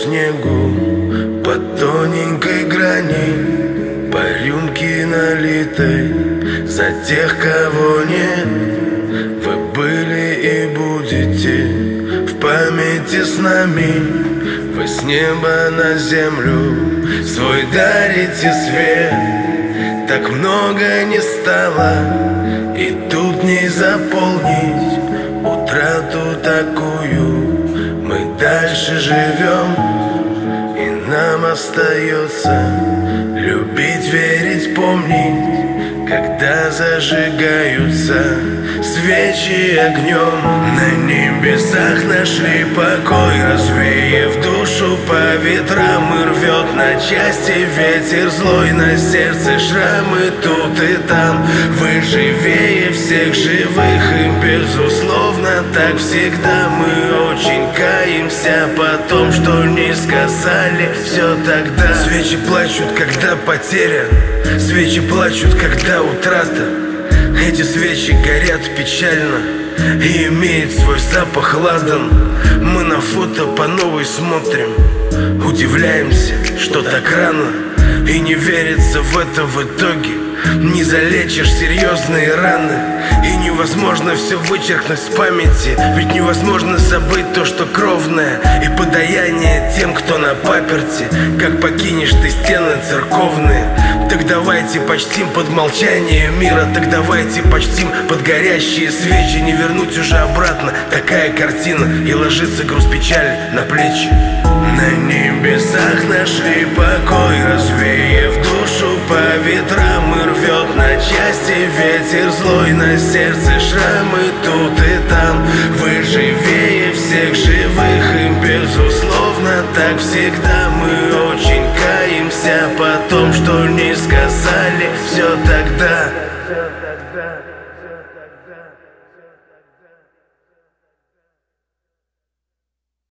снегу по тоненькой грани, по рюмке налитой за тех, кого нет. Вы были и будете в памяти с нами. Вы с неба на землю свой дарите свет. Так много не стало, и тут не заполнить утрату такую. Мы дальше живем, и нам остается любить, верить, помнить, когда зажигаются свечи огнем. На небесах нашли покой, развеяв душу по ветрам, и рвет на части ветер злой, на сердце шрамы тут и там. Вы живее всех живых, и безусловно так всегда. Мы очень каемся по том, что не сказали все тогда. Свечи плачут, когда потеря, свечи плачут, когда утрата. Эти свечи горят печально и имеют свой запах ладан. Мы на фото по новой смотрим, удивляемся, что так рано, и не верится в это в итоге. Не залечишь серьезные раны, и невозможно все вычеркнуть с памяти. Ведь невозможно забыть то, что кровное, и подаяние тем, кто на паперти. Как покинешь ты стены церковные, так давайте почтим под молчание мира. Так давайте почтим под горящие свечи. Не вернуть уже обратно такая картина, и ложится груз печали на плечи. На небесах нашли покой, развеяв душу по ветрам, и рвет на части ветер злой, на сердце шрамы тут и там. Вы живее всех живых, и безусловно так всегда. Мы очень каемся по том, что не сказали все тогда.